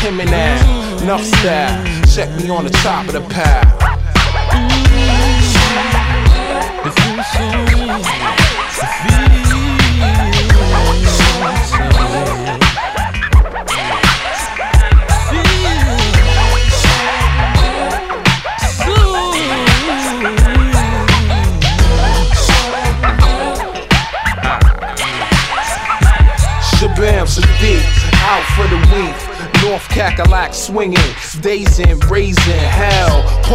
him and that. Enough style, check me on the top of the pile. It feels so easy to feel Shabam Sadiq, out for the week. North Cackalack swinging, dazing, raising hell.